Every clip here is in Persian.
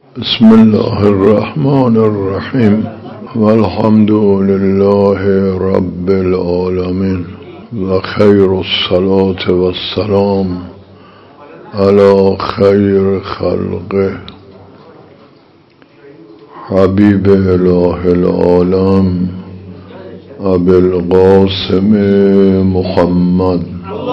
بسم الله الرحمن الرحیم والحمد لله رب العالمین و خیر الصلاة و السلام علی خیر خلقه حبیب اله العالم ابی القاسم محمد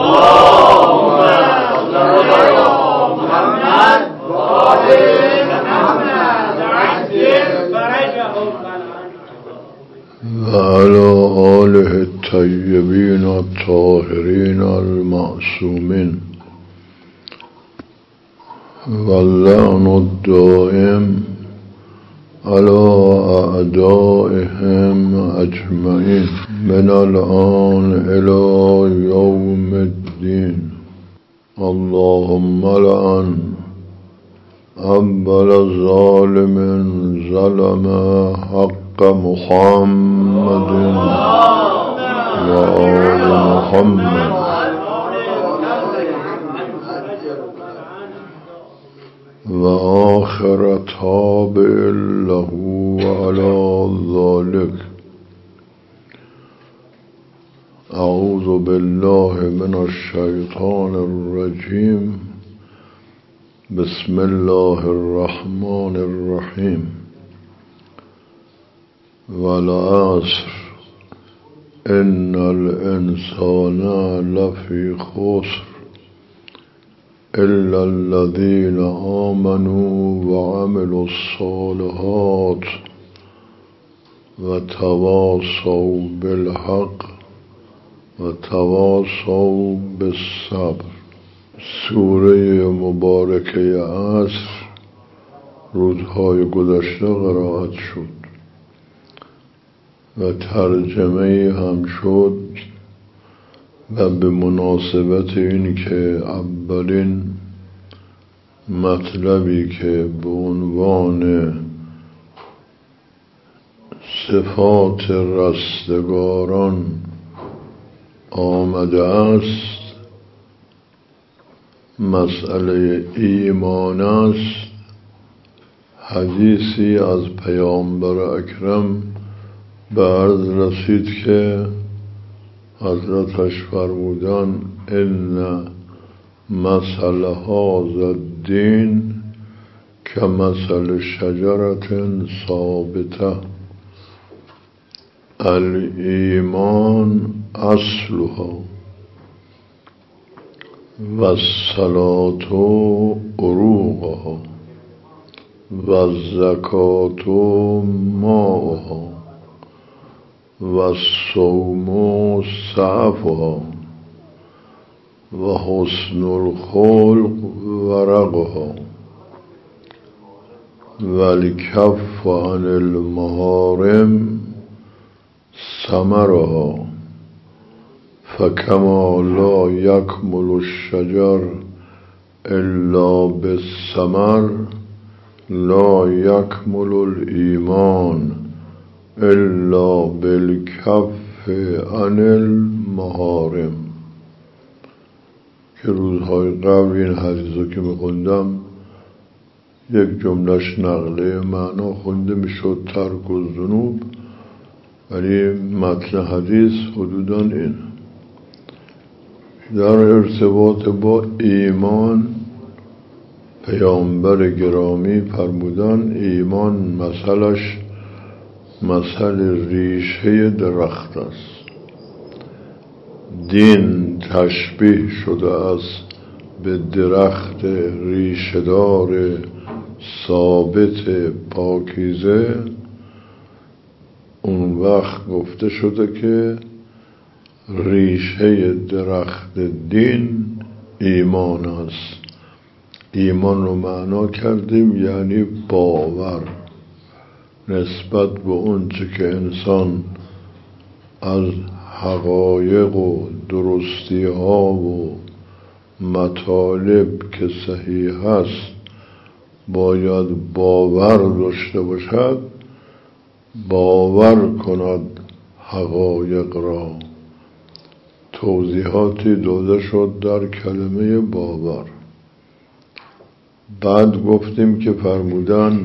و علی آله الطیبین الطاهرین المعصومین و اللعن الدائم علی اعدائهم اجمعین من الآن الی یوم الدین. اللهم لعن اول ظالم ظلم حق محمد و آل محمد و آخر تابع له وعلى ذلك. اعوذ بالله من الشیطان الرجیم. بسم الله الرحمن الرحیم. والعصر ان الانسان لفی خسر الا الذين آمنوا وعملوا الصالحات وتواصوا بالحق وتواصوا بالصبر. سوره مبارکه عصر روزهای گذشته قرائت شد و ترجمه هم شد و به مناسبت این که اولین مطلبی که به عنوان صفات رستگاران آمده است مسئله ایمان است. حدیثی از پیامبر اکرم به عرض رسید که حضرتش فرمودن ان مثل هذا الدین که مثل شجرة ثابته الایمان اصلها و الصلاة عروقها و الزکاة ماؤها و الصوم سعفها و حسن الخلق ورقها و الکف عن المحارم ثمرها فکما لا یکمل الشجر الا بالثمر لا یکمل الایمان الا بالکف عن المحارم. که روزهای قبل این حدیث رو که میخوندم یک جملهش نقله معنا خونده میشد ترک الذنوب، ولی متن حدیث حدوداً این در ارتباط با ایمان پیامبر گرامی فرمودن ایمان مثلش مثل ریشه درخت است. دین تشبیه شده است به درخت ریشه‌دار ثابت پاکیزه. اون وقت گفته شده که ریشه درخت دین ایمان است. ایمان رو معنا کردیم یعنی باور نسبت به اون چه که انسان از حقایق و درستی ها و مطالب که صحیح است باید باور داشته باشد، باور کند حقایق را. توضیحاتی داده شد در کلمه باور. بعد گفتیم که فرمودن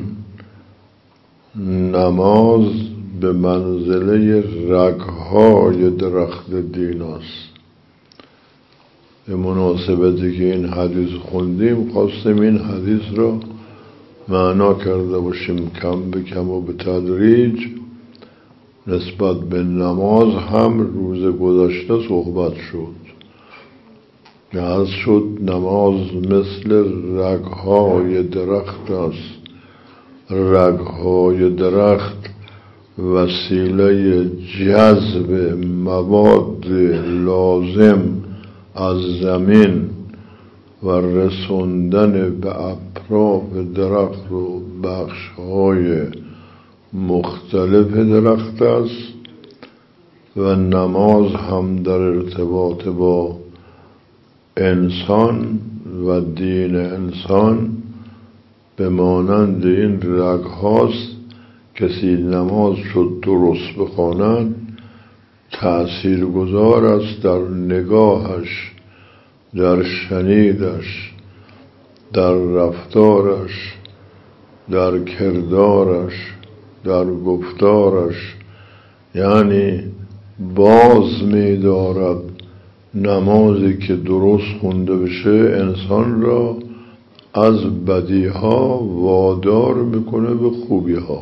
نماز به منزله رگهای درخت دین است. به مناسبتی که این حدیث خوندیم خواستیم این حدیث را معنا کرده باشیم کم به کم و به تدریج. نسبت به نماز هم روز گذشته صحبت شد. عرض شد نماز مثل رگهای درخت است. رگهای درخت وسیله جذب مواد لازم از زمین و رسوندن به اطراف درخت و بخش‌های مختلف درخت است و نماز هم در ارتباط با انسان و دین انسان به مانند این رگ هاست. کسی نماز شد درست بخواند تأثیر گذار است در نگاهش، در شنیدش، در رفتارش، در کردارش، در گفتارش. یعنی باز می دارد نمازی که درست خونده بشه انسان را از بدیها وادار میکنه به خوبیها.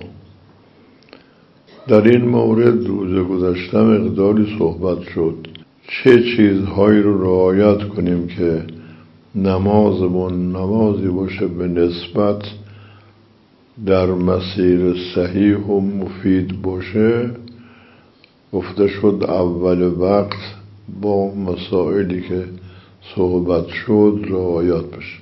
در این مورد روز گذشته مقداری صحبت شد چه چیزهایی رو رعایت کنیم که نمازمون نمازی باشه به نسبت در مسیر صحیح و مفید باشه. گفته شد اول وقت با مسائلی که صحبت شد رعایت بشه.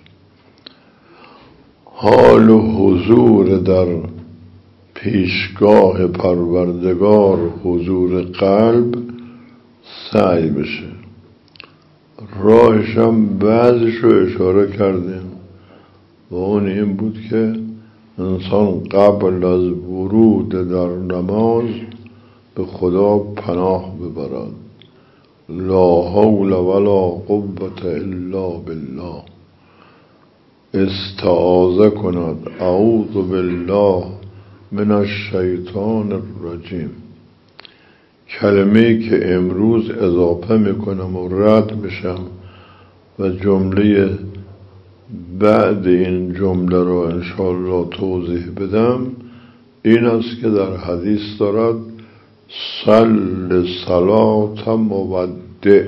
حال و حضور در پیشگاه پروردگار، حضور قلب سعی بشه. راهش هم بعضش رو اشاره کردیم و اون این بود که انسان قبل از ورود در نماز به خدا پناه ببرد. لا حول ولا قوة الا بالله. استعاذه کند اعوذ بالله من الشیطان الرجیم. کلمه‌ای که امروز اضافه میکنم و رد میشم و جمله بعد این جمله را انشاءالله توضیح بدم این است که در حدیث دارد صل صلات مودع.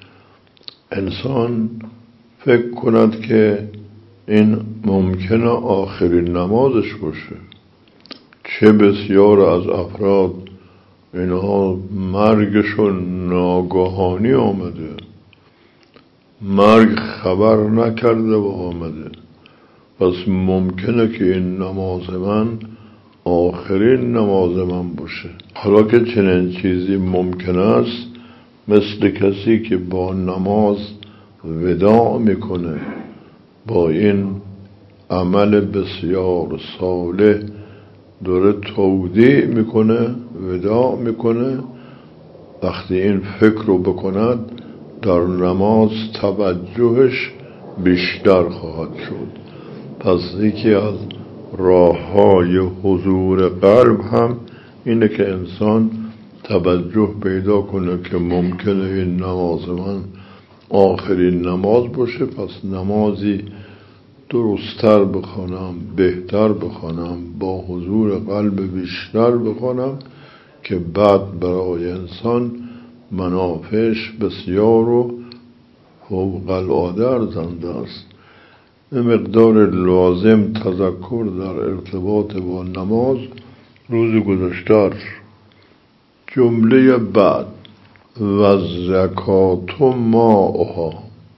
انسان فکر کند که این ممکنه آخرین نمازش باشه. چه بسیار از افراد اینها مرگشون ناگهانی آمده، مرگ خبر نکرده و آمده، پس ممکنه که این نماز من آخرین نماز من باشه. حالا که چنین چیزی ممکن است، مثل کسی که با نماز وداع میکنه، با این عمل بسیار صالح داره تودیع میکنه، وداع میکنه. وقتی این فکر رو بکند در نماز توجهش بیشتر خواهد شد. پس یکی از راه‌های حضور قلب هم اینه که انسان توجه پیدا کنه که ممکنه این نماز من آخرین نماز باشه، پس نمازی درست‌تر بخوانم، بهتر بخوانم، با حضور قلب بیشتر بخوانم که بعد برای انسان منافعش بسیار و فوق العاده ارزنده است. به مقدار لازم تذکر در ارتباط با نماز روز گذشته. جمله بعد و زکات ماءها.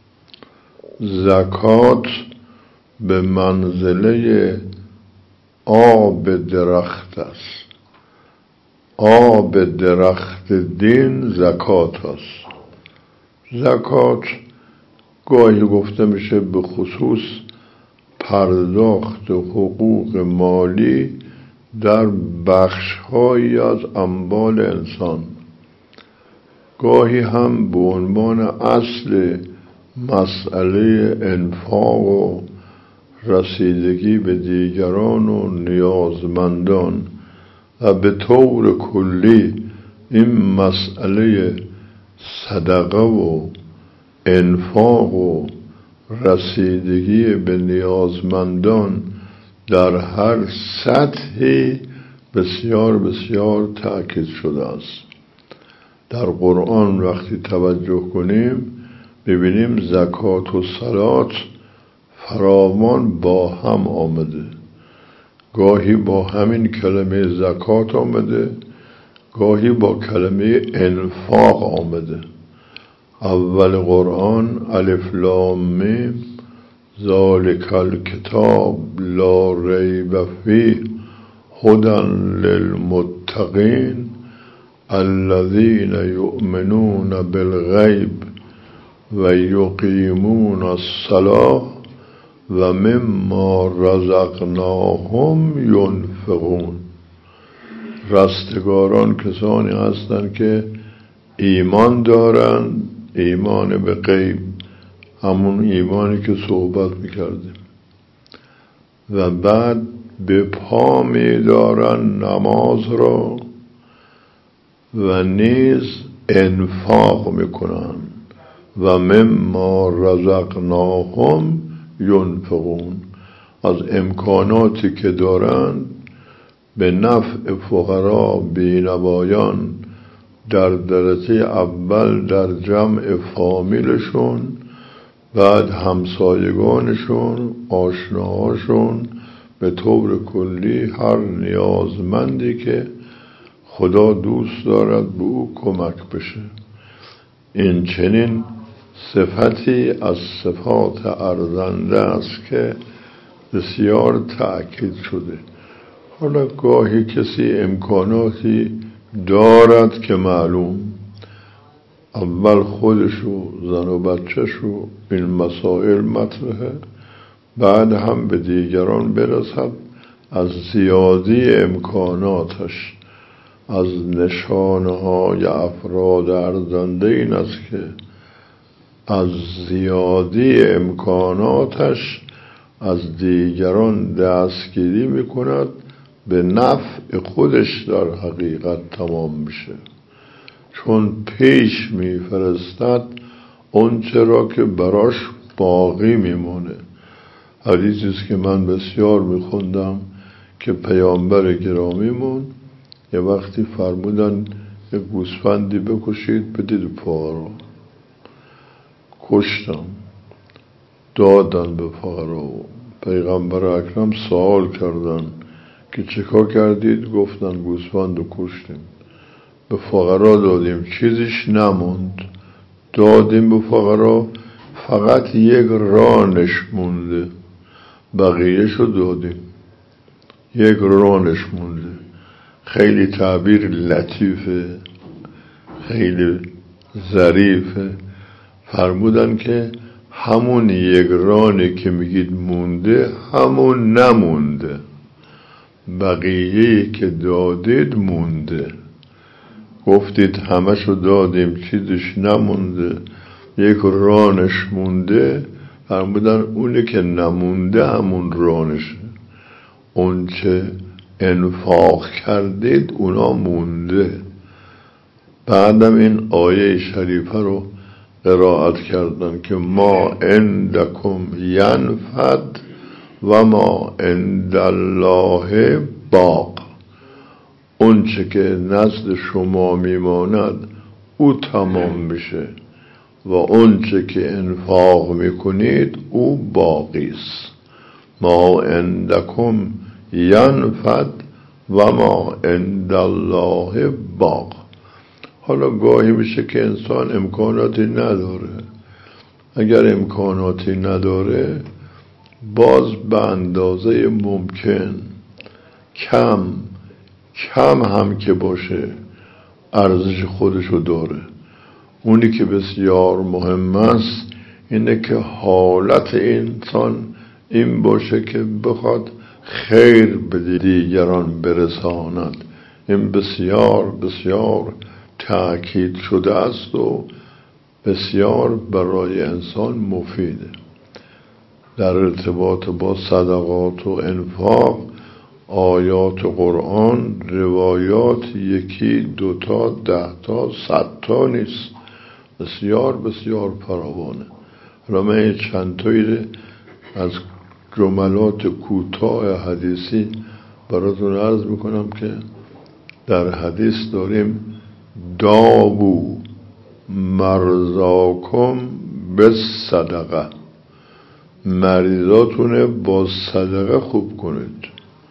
زکات به منزله آب درخت است. آب درخت دین زکات است. زکات گاهی گفته میشه به خصوص پرداخت حقوق مالی در بخش‌هایی از اموال انسان. گاهی هم به عنوان اصل مسئله انفاق و رسیدگی به دیگران و نیازمندان و به طور کلی این مسئله صدقه و انفاق و رسیدگی به نیازمندان در هر سطحی بسیار بسیار تأکید شده است. در قرآن وقتی توجه کنیم ببینیم زکات و صلات فراوان با هم آمده، گاهی با همین کلمه زکات آمده، گاهی با کلمه انفاق آمده. اول قرآن الف لام میم ذالک الکتاب لا ریب فیه هدی للمتقین الذین یؤمنون بالغیب و یقیمون الصلاة و مما رزقناهم ینفقون. رستگاران کسانی هستند که ایمان دارند، ایمان به غیب، همون ایمانی که صحبت میکردیم، و بعد به پا میدارن نماز را و نیز انفاق میکنن و مما رزقناهم ینفقون. از امکاناتی که دارند به نفع فقرا بینوایان در درجه اول در جمع فامیلشون، بعد همسایگانشون، آشناهاشون، به طور کلی هر نیازمندی که خدا دوست دارد به او کمک بشه. این چنین صفتی از صفات ارزنده است که بسیار تأکید شده. حالا گاهی کسی امکاناتی دارد که معلوم اول خودشو، زن و بچهشو این مسائل مطرحه، بعد هم به دیگران برسد. از زیادی امکاناتش، از نشانهای افراد ارزنده این است که از زیادی امکاناتش از دیگران دستگیری میکند، به نفع خودش در حقیقت تمام میشه، چون پیش میفرستد اون چرا که براش باقی میمونه. حدیثی است که من بسیار میخوندم که پیامبر گرامیمون یه وقتی فرمودن یه گوسفندی بکشید بدید فقرا. کشتم، دادن به فقرا. پیغمبر اکرم سوال کردن که چیکار کردید؟ گفتن گوسفند رو کشتیم، به فقرا دادیم، چیزیش نموند، دادیم به فقرا، فقط یک رانش مونده، بقیهشو دادیم، یک رانش مونده. خیلی تعبیر لطیفه، خیلی ظریفه. فرمودن که همون یک رانی که میگید مونده همون نمونده، بقیه‌ای که دادید مونده. گفتید همشو دادیم چیزش نمونده، یک رانش مونده. فرمودن اونی که نمونده همون رانشه، اون چه انفاق کردید اونا مونده. بعدم این آیه شریفه رو قرائت کردن که ما عندکم ینفد و ما عند الله باق. اون چه که نزد شما میماند او تمام میشه و اون چه که انفاق میکنید او باقی است. ما عندکم ینفد و ما عند الله باق. حالا گاهی میشه که انسان امکاناتی نداره، اگر امکاناتی نداره باز به اندازه ممکن کم هم که باشه ارزش خودشو داره. اونی که بسیار مهم است اینه که حالت انسان این باشه که بخواد خیر به دیگران برساند. این بسیار بسیار تأکید شده است و بسیار برای انسان مفیده. در ارتباط با صدقات و انفاق آیات قرآن، روایات یکی، دوتا، 10 تا، 100 تا نیست، بسیار بسیار فراوانه. حالا من چند تایی از جملات کوتاه حدیثی براتون عرض میکنم که در حدیث داریم: داوو مرضاکم بالصدقه، مریضاتونه با صدقه خوب کنید.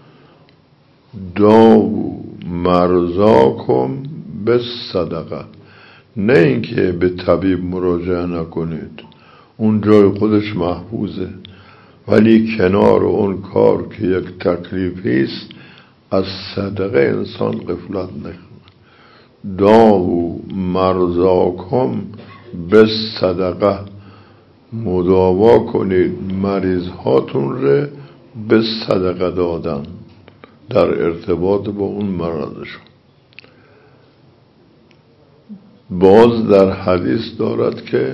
داوو مرضاکم بالصدقه، نه اینکه به طبیب مراجعه نکنید، اون جای خودش محفوظه، ولی کنار اون کار که یک تکلیفی است، از صدقه انسان غفلت نکنه. داوو مرضاکم بالصدقه، مداوا کنید مریض هاتون رو به صدقه دادن در ارتباط با اون مرضشون. باز در حدیث دارد که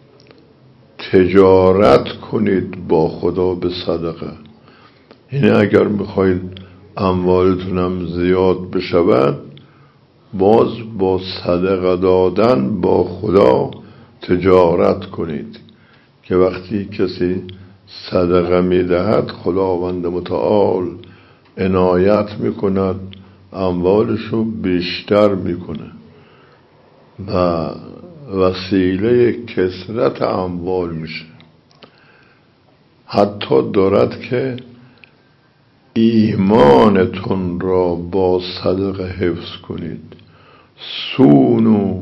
تجارت کنید با خدا به صدقه، یعنی اگر میخواید اموالتونم زیاد بشود، باز با صدقه دادن با خدا تجارت کنید که وقتی کسی صدقه میدهد خداوند متعال عنایت میکند، اموالشو بیشتر میکنه و وسیله کثرت اموال میشه. حتی دارد که ایمانتون را با صدقه حفظ کنید. سونو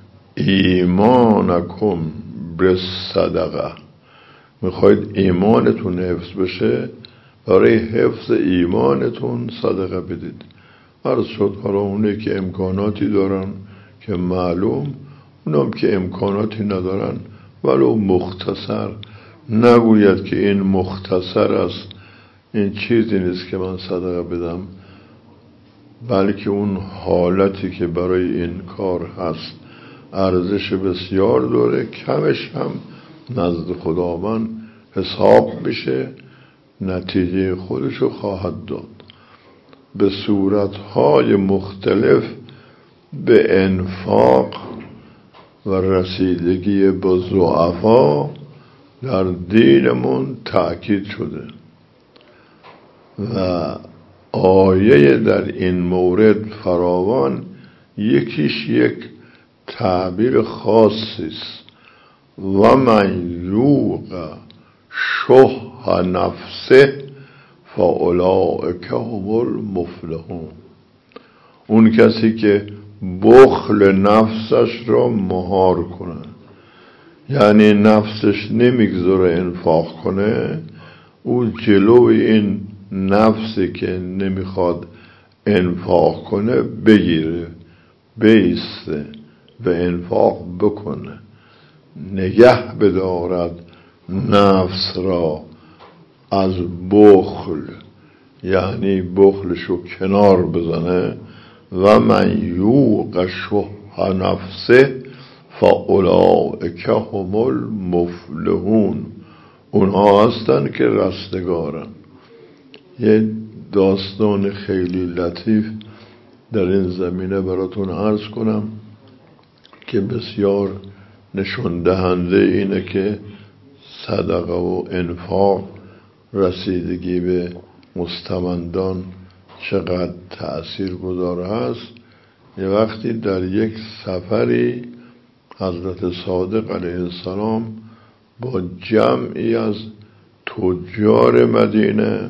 ایمانکم بالصدقه، میخواید ایمانتون حفظ بشه، برای حفظ ایمانتون صدقه بدید. عرض شد حالا اونه که امکاناتی دارن که معلوم، اونم که امکاناتی ندارن ولو مختصر، نگوید که این مختصر است، این چیزی نیست که من صدقه بدم، بلکه اون حالتی که برای این کار هست ارزش بسیار داره، کمش هم نزد خداوند حساب میشه، نتیجه خودشو خواهد داد. به صورتهای مختلف به انفاق و رسیدگی به ضعفا در دینمون تأکید شده و آیه در این مورد فراوان. یکیش یک تعبیر خاصی است: و من یوق شح نفسه فاولئک هم المفلحون. اون کسی که بخل نفسش را مهار کنه، یعنی نفسش نمیگذاره انفاق کنه، او جلوی این نفسی که نمیخواد انفاق کنه بگیره، بیسته و انفاق بکنه، نگه بدارد نفس را از بخل، یعنی بخلشو کنار بزنه. و من یوق شح نفسه فاولئک هم المفلحون، اونها هستن که رستگارن. یه داستان خیلی لطیف در این زمینه براتون عرض کنم که بسیار نشون دهنده اینه که صدقه و انفاق، رسیدگی به مستمندان چقدر تأثیر گذار هست. یه وقتی در یک سفری حضرت صادق علیه السلام با جمعی از تجار مدینه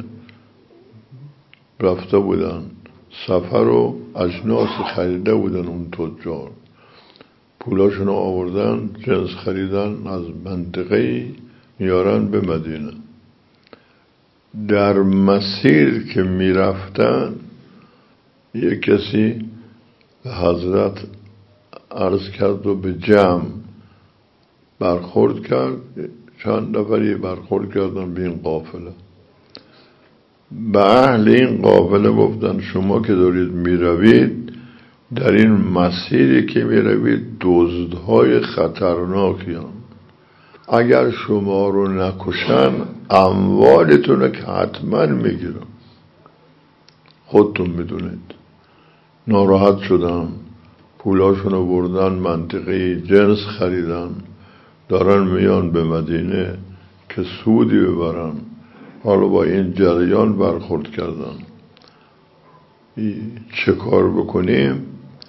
رفته بودن، سفر و اجناس خریده بودن. اون تجار پولاشون آوردن، جنس خریدن، از منطقه‌ای میارن به مدینه. در مسیر که میرفتن یک کسی به حضرت عرض کرد و به جمع برخورد کرد. چند نفری برخورد کردن به این قافله. به اهل این قافله گفتن شما که دارید میروید، در این مسیری که میروید دزدهای خطرناکی هستند. اگر شما رو نکشن اموالتون رو که حتما میگیرن. خودتون میدونید. ناراحت شدن، پولاشون رو بردن منطقه جنس خریدن، دارن میان به مدینه که سودی ببرن. حالا با این جریان برخورد کردن. چه کار بکنیم؟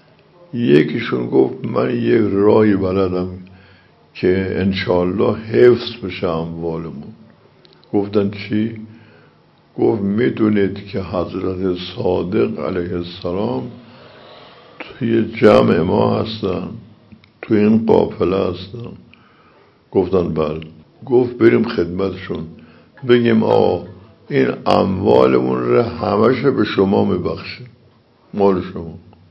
یکیشون گفت من یک راهی بلدم که انشاءالله حفظ بشه اموالمون. گفتن چی؟ گفت میدونید که حضرت صادق علیه السلام توی جمع ما هستن، توی این قافله هستن. گفتن بله. گفت بریم خدمتشون بگیم این اموالمون رو همش به شما میبخشه، مال شما.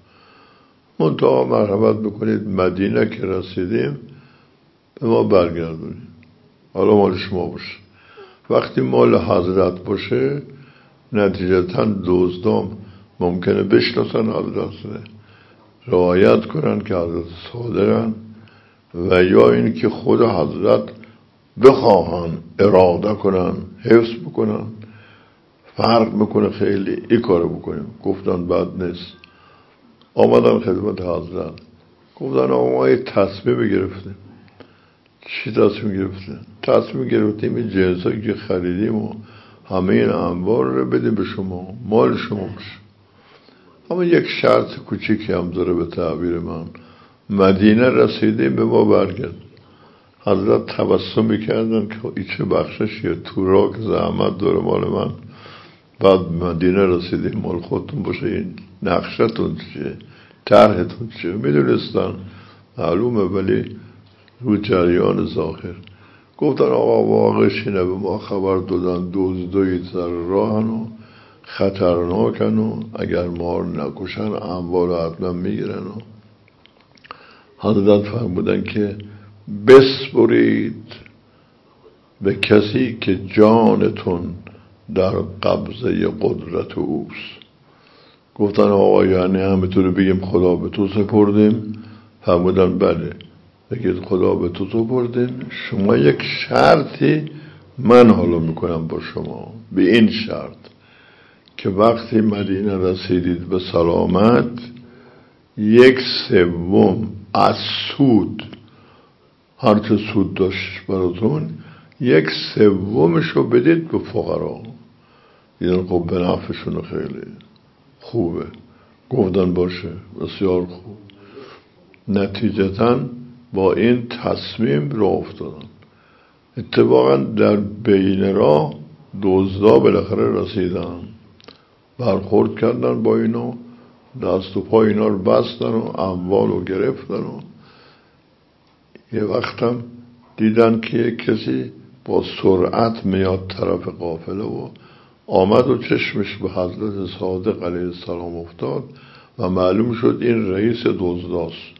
منتها مرحمت بکنید مدینه که رسیدیم به ما برگردونید، حالا مال شما باشه. وقتی مال حضرت باشه نتیجتاً دزدام ممکنه بشناسن حضرت، رعایت کنن که حضرت صادقن، و یا این که خود حضرت بخواهن اراده کنن حفظ بکنن. فرق میکنه خیلی این کارو بکنیم. گفتن بد نیست. آمدن خدمت حضرت، گفتن ما یه تصمیم گرفتیم. چی تصمیم گرفتیم؟ تصمیم گرفتیم این جنسایی که خریدیم و همه این انبار رو بدیم به شما، مال شما باشه. اما یک شرط کوچیکی هم داره به تعبیر من. مدینه رسیدیم به ما برگرد. حضرت تبسم میکردن که این چه بخششیه، تو را که زحمت داره مال من. بعد مدینه رسیدیم مال خودتون باشه. این نقشتون چیه، طرحتون چیه میدونستن، معلومه، ولی رو جریان ظاهر. گفتن واقعش اینه، به ما خبر دادن دزدای سر راهن و خطرناکن و اگر ما رو نکشن اموال حتما میگیرن. و حضرت فرمودن که بسپرید به کسی که جانتون در قبضه قدرت اوست. گفتن یعنی همینطور بگیم خدا به تو سپردیم؟ فرمودن بله. بگید خدا به تو سپردیم، شما یک شرطی من حالا میکنم با شما، به این شرط که وقتی مدینه رسیدید به سلامت 1/3 از سود، هر چه سود داشت براتون 1/3 رو بدید به فقرا. این خب به نفعشون خیلی خوبه. گفتن باشه، بسیار خوب. نتیجتاً با این تصمیم را افتادن. اتفاقاً در بین راه دزدا بالاخره رسیدن، برخورد کردن با اینا، دست و پای اینا رو بستن و اموال رو گرفتن. و یه وقتم دیدن که کسی با سرعت میاد طرف قافله و آمد و چشمش به حضرت صادق علیه السلام افتاد و معلوم شد این رئیس دزداست.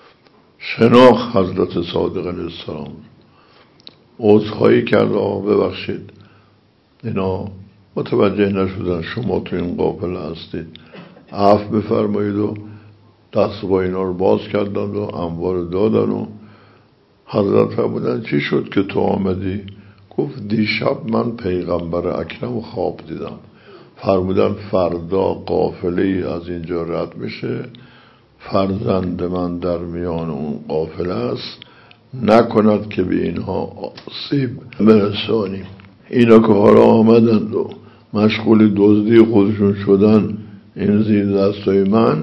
شناخت حضرت صادق علیه السلام، عذرخواهی کرد ببخشید اینا متوجه نشدن شما تو این قافله هستید، عفو بفرمایید. و دست با اینا رو باز کردن و اموال دادن. و حضرت فرمودن چی شد که تو آمدی؟ گفت دیشب من پیغمبر اکرم خواب دیدم. فرمودن فردا قافله از اینجا رد میشه، فرزند من در میان اون قافله است، نکند که به اینها آسیب برسانیم. اینا که حالا آمدند و مشغول دزدی خودشون شدن این زیر دستای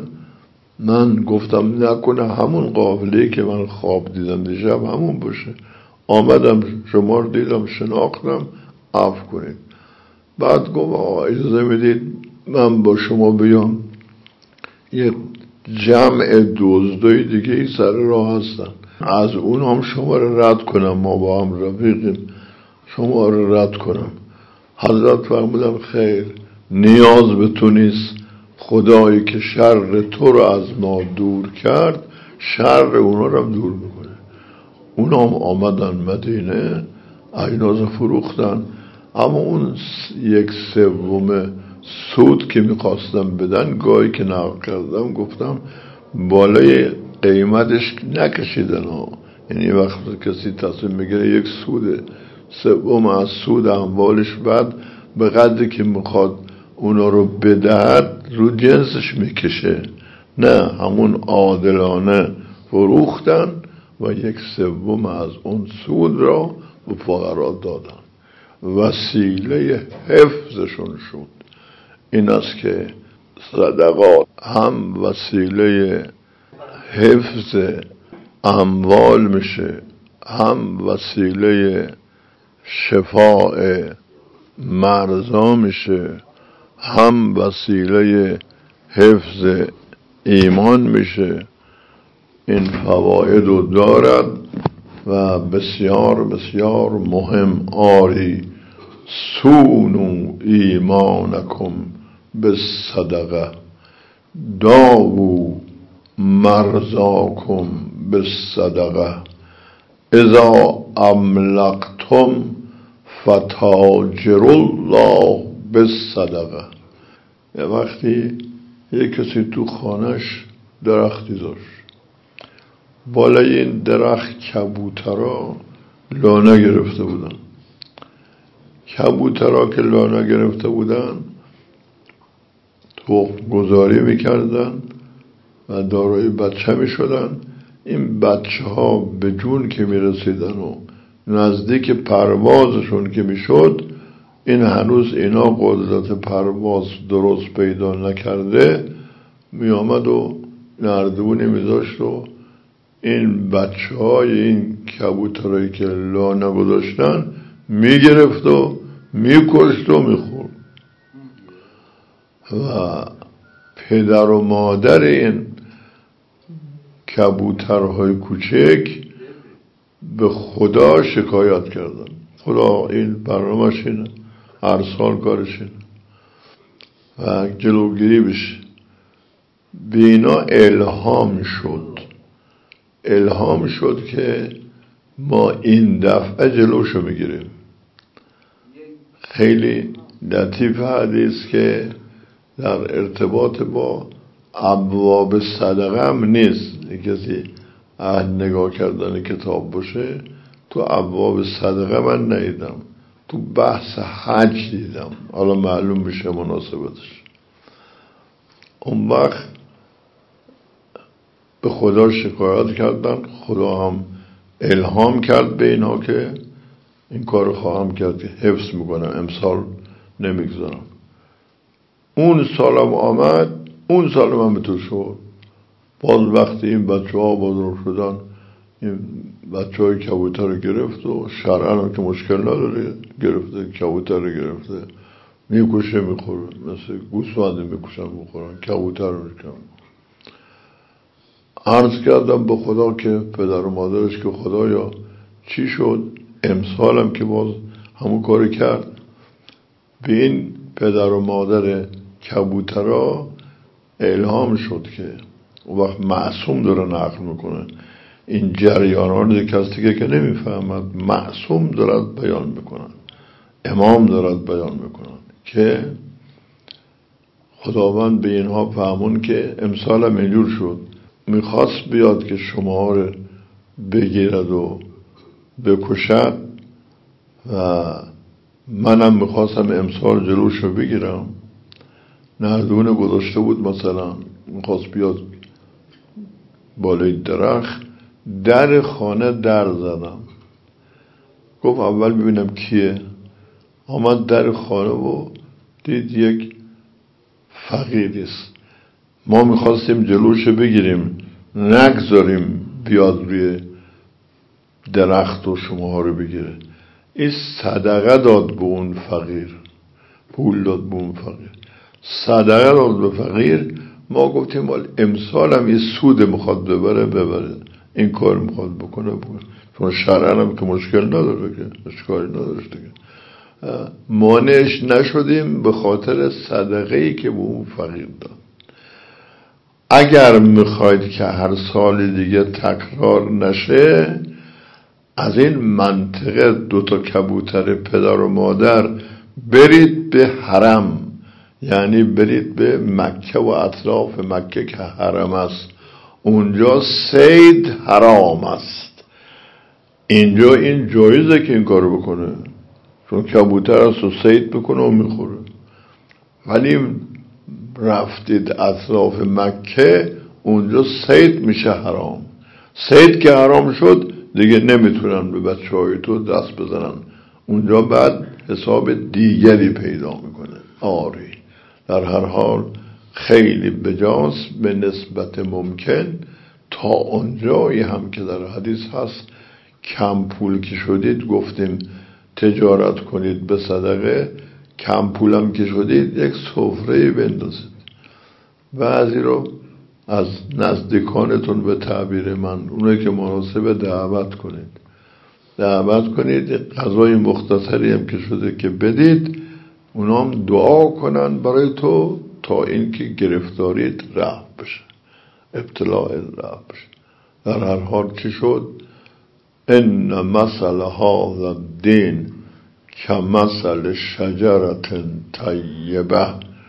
من گفتم نکنه همون قافله که من خواب دیدم دیشب همون باشه. آمدم شما رو دیدم، شناختم، عفو کنید. بعد گفت اجازه میدید من با شما بیام، یه جمع دزدای دیگه ای سر راه هستن، از اون هم شما رو رد کنم، ما با هم رفیقیم، شما رو رد کنم. حضرت فرمودن خیر، نیاز به تو نیست. خدایی که شر تو رو از ما دور کرد شر اونا رو هم دور میکنه. اونا هم آمدن مدینه، اجناس فروختن، اما اون 1/3 سود که میخواستم بدن گاهی که نقل کردم گفتم بالای قیمتش نکشیدن ها، یعنی وقتی کسی تصمیم میگیره یک سود سوم از سود اموالش بعد به قدری که میخواد اونا رو بدهد رو جنسش میکشه، نه همون عادلانه فروختن و یک سوم از اون سود را به فقرا دادن، وسیله حفظشون شد. این است که صدقات هم وسیله حفظ اموال میشه، هم وسیله شفاء مرضا میشه، هم وسیله حفظ ایمان میشه. این فواید رو دارد و بسیار بسیار مهم. آری سونو ایمانکم بالصدقه داوو مرضاکم بالصدقه اذا املقتم فتاجر الله بالصدقه. یه وقتی یک کسی تو خانش درختی داشت، بالای این درخت کبوترها لانه گرفته بودن. کبوترها که لانه گرفته بودن تخم گذاری میکردن و دارای بچه میشدن. این بچه ها به جون که میرسیدن و نزدیک پروازشون که میشد، این هنوز اینا قدرت پرواز درست پیدا نکرده، میامد و نردبونی میذاشت و این بچه های این کبوترهایی که لانه گذاشتن میگرفت و میکشت و میخورد. و پدر و مادر این کبوترهای کوچک به خدا شکایت کردن. خدا این برنامه‌ش اینه، هر سال کارش اینه و جلوگیری بشه. به اینا الهام شد که ما این دفعه جلوشو میگیریم. خیلی لطیف حدیث که در ارتباط با ابواب صدقه هم نیست، کسی نگاه کردن کتاب باشه، تو ابواب صدقه من ندیدم، تو بحث حج دیدم، حالا معلوم میشه مناسبتش. اون وقت به خدا شکایت کردن، خدا هم الهام کرد به اینا که این کار خواهم کرد که حفظ میکنم، امسال نمیگذارم. اون سالم آمد، اون سالم هم به تو شد. باز وقتی این بچه ها بزرگ شدن، این بچه های کبوتر رو گرفت و شرعن هم که مشکل نداره گرفته، کبوتر رو گرفته میکشه میخوره، مثل گوسفند میکشن میخورن، کبوتر رو میکشن. عرض کردم به خدا که پدر و مادرش که خدایا چی شد؟ امسالم که باز همون کاری کرد. به این پدر و مادر کبوترها الهام شد که اون وقت معصوم داره نقل میکنه این جریانان رو، کسی که نمیفهمد معصوم دارد بیان میکنن، امام دارد بیان میکنن که خداوند به اینها فهمون که امسال هم اینجور شد، میخواست بیاد که شما رو بگیرد و بکشد و منم میخواستم امسال جلوش رو بگیرم. نردونه گذاشته بود، مثلا میخواست بیاد بالای درخت، در خانه در زدم، گفت اول ببینم کیه. آمد در خانه و دید یک فقیریست. ما میخواستیم جلوش بگیریم، نگذاریم بیاد روی درخت و شما رو بگیره. این صدقه داد به اون فقیر، پول داد به اون فقیر، صدقه داد به فقیر. ما گفتیم امسال هم یه سود میخواد ببره، این کار میخواد بکنه چون شرعن هم که مشکل نداره، که اشکالی نداره دیگه. مانعش نشدیم به خاطر صدقه‌ای که به اون فقیر داد. اگر میخواید که هر سال دیگه تکرار نشه، از این منطقه 2 کبوتر پدر و مادر برید به حرم، یعنی برید به مکه و اطراف مکه که حرم است، اونجا صید حرام است. اینجا این جایزه که این کارو بکنه، چون کبوتر است و صید میکنه و میخوره. ولی رفتید اطراف مکه، اونجا صید میشه حرام. صید که حرام شد دیگه نمیتونن به بچه های تو دست بزنن، اونجا بعد حساب دیگری پیدا میکنه. آری در هر حال خیلی بجاست به نسبت ممکن تا اونجایی هم که در حدیث هست کم پول که شدید، گفتیم تجارت کنید به صدقه، کم پولم که شدید یک سفره بندازید. بعضی رو از نزدیکانتون به تعبیر من اونایی که مناسب دعوت کنید غذای مختصری هم که شده که بدید، اونا هم دعا کنن برای تو تا اینکه گرفتاریت رفع بشه، ابتلاء رفع بشه. در هر حال چی شد؟ ان مثل هذا الدین کمثل شجرة طیبه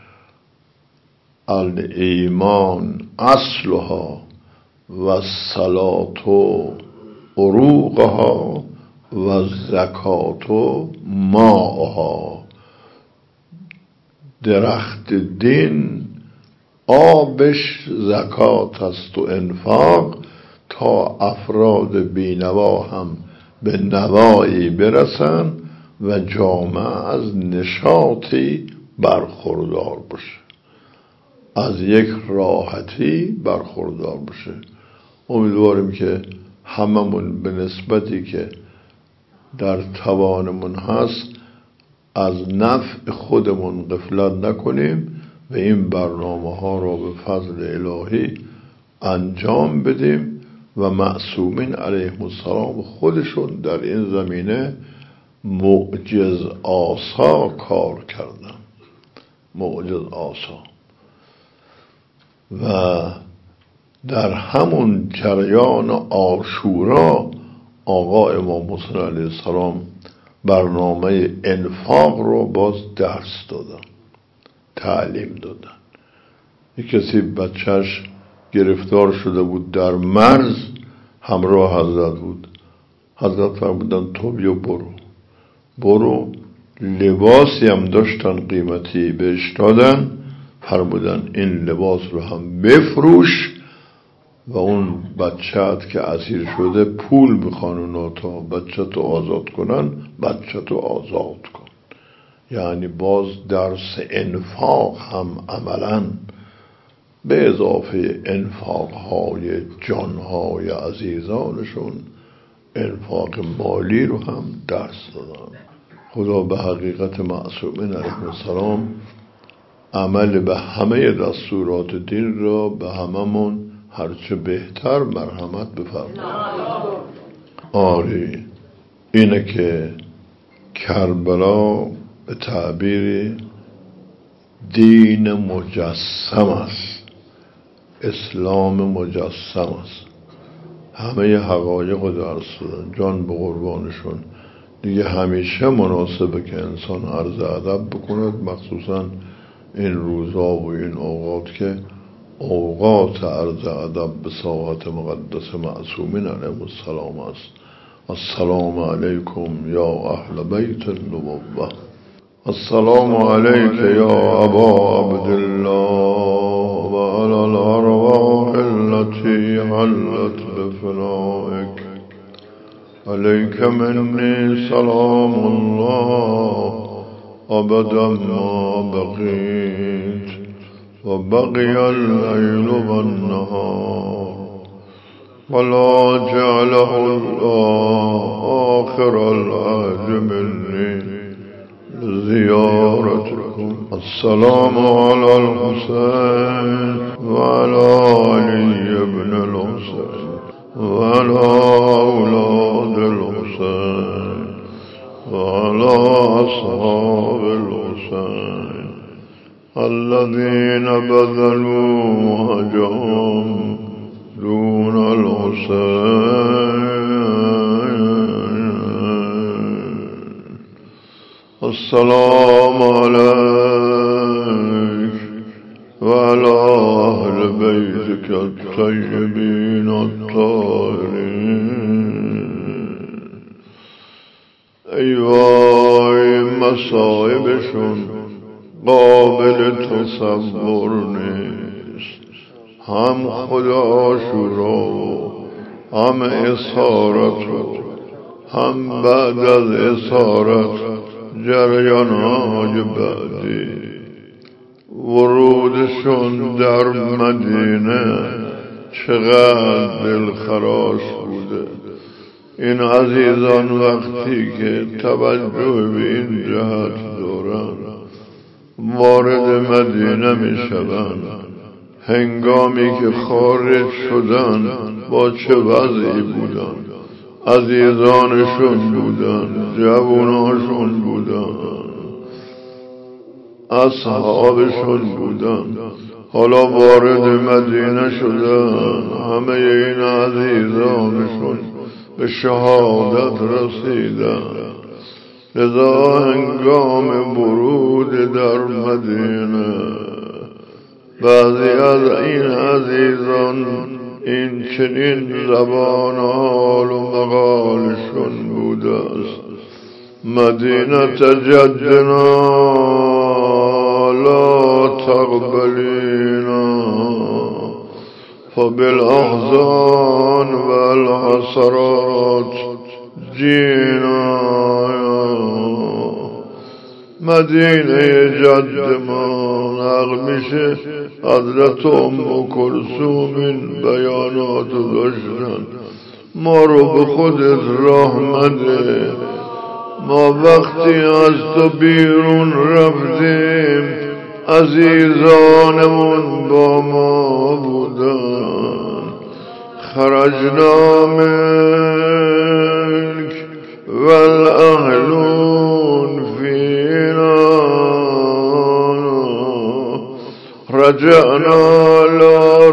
الایمان اصلها و الصلاة عروقها و الزکات ماءها. درخت دین آبش زکات است و انفاق، تا افراد بینوا هم به نوایی برسن و جامعه از نشاطی برخوردار بشه، از یک راحتی برخوردار بشه. امیدواریم که هممون به نسبتی که در توانمون هست از نفع خودمون غفلت نکنیم و این برنامه ها را به فضل الهی انجام بدیم و معصومین علیهم السلام خودشون در این زمینه معجز آسا کار کردن، معجز آسا. و در همون جریان عاشورا آقا امام حسین علیه السلام برنامه انفاق رو باز درس دادن، تعلیم دادن. یک کسی بچهش گرفتار شده بود در مرز، همراه حضرت بود. حضرت فرمودن تو بیا برو. لباسی هم داشتن قیمتی بهش دادن، فرمودن این لباس رو هم بفروش و اون بچه‌ت که اسیر شده پول میخوان اونا تا بچه‌تو آزاد کنن، بچه‌تو آزاد کن. یعنی باز درس انفاق هم عملاً به اضافه انفاقهای جانهای عزیزانشون انفاق مالی رو هم درس دادن. خدا به حقیقت معصومین علیهم السلام عمل به همه دستورات دین را به هممون هرچه بهتر مرحمت بفرماید. آری اینه که کربلا به تعبیر دین مجسم است، اسلام مجسم است. همه حقایق رو درس دادن، جان به قربانشون. دیگه همیشه مناسبه که انسان عرض ادب بکند، مخصوصا این روزا و این اوقات که اوقات عرض ادب به ساحت مقدس معصومین علیهم السلام است. السلام علیکم یا اهل بیت النبوة، السلام علیک یا ابا عبدالله و علی الارواح التي حلت بفنائک، علیک منی سلام الله ابدا ما بقیت و بقی اللیل و النهار ولا جعله الله آخر العهد منی زیارتكم. السلام على الحسين وعلى علي بن الحسين وعلى أولاد الحسين وعلى أصحاب الحسين الذين بذلوا وجههم دون الحسين. السلام عليك وعلى أهل بيتك الطيبين الطاهرين. ای وای مصائبشون قابل تصور نیست. هم خدا شورا و هم اسارت و هم بعد از اسارت جریان‌های بعدی. ورودشون در مدینه چقدر دلخراش بوده. این عزیزان وقتی که توجه به این جهت دارن وارد مدینه می شوند، هنگامی که خارج شدن با چه وضعی بودن، عزیزانشون بودن، جواناشون بودن، اصحابشون بودن، حالا وارد مدینه شدن، همه این عزیزانشون به شهادت رسیدن. لذا هنگام ورود در مدینه بعضی از این عزیزان این چنین زبان حال و مقالشون بوده است: مدینه جدنا لا تقبلینا فبالاحزان والحسرات جینا. مدینه جد ما نقل میشه. حضرت ام کلثوم این بیانات داشتن: ما رو به خودت راه مده، ما وقتی از تو بیرون رفتیم عزیزانمون با ما بودن. خرجنا منک والاهلون فینا رجعنا لا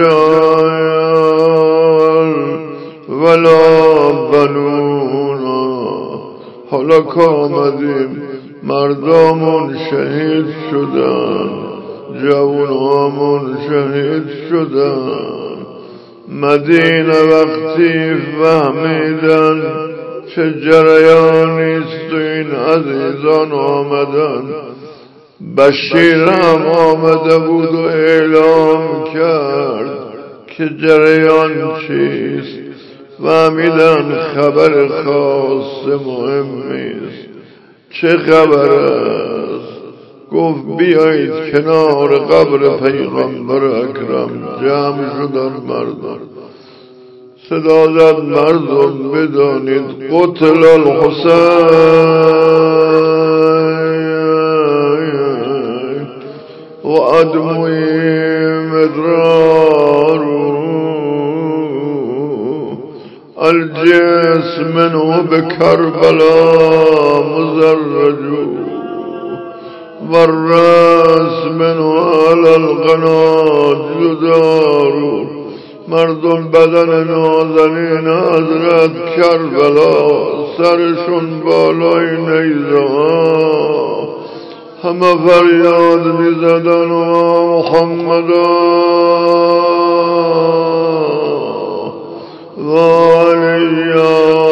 رجال ولا بنونا. حالا که آمدیم مردامون شهید شدن، جوانامون شهید شدن. مدینه وقتی فهمیدن چه جریانیست و این عزیزان آمدن، بشیر هم آمده بود و اعلام کرد که جریان چیست. فهمیدن خبر خاص مهمیست. چه خبر است؟ گفت بیایید کنار قبر پیغمبر اکرم. جمع شدن مردم، صدا زد: مردم بدانید قتل الحسین و ادموی مدرار الجسم منه بكربلاء مزرج والراس منه على القناة جدار. مردم بدن نازنین حضرت کربلا، سرشون بالای نیزه ها، همه فریاد میزدن: محمدا و علیا